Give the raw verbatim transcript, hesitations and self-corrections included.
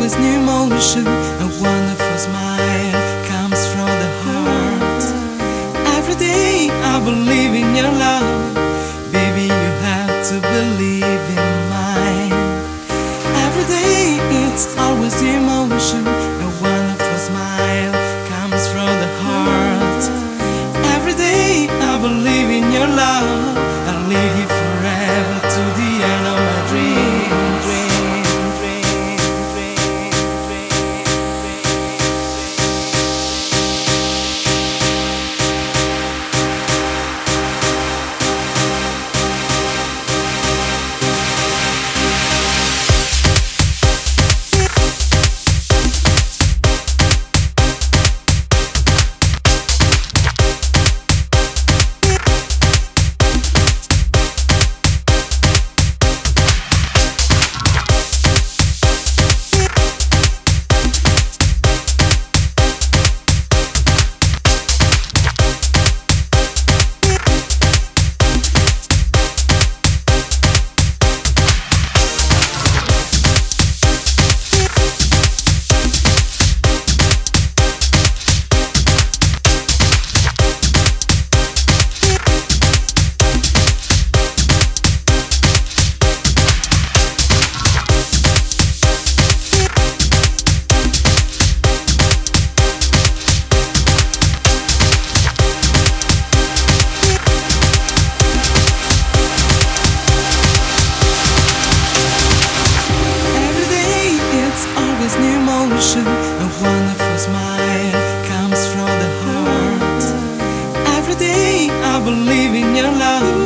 always new emotion. A wonderful smile comes from the heart. Every day I believe in your love. Baby, you have to believe in mine. Every day it's always new emotion. A wonderful smile comes from the heart. Every day I believe in your love. I'll leave you forever to the end of my dream. Dream, dream, dream, dream, a wonderful smile comes from the heart. Every day I believe in your love.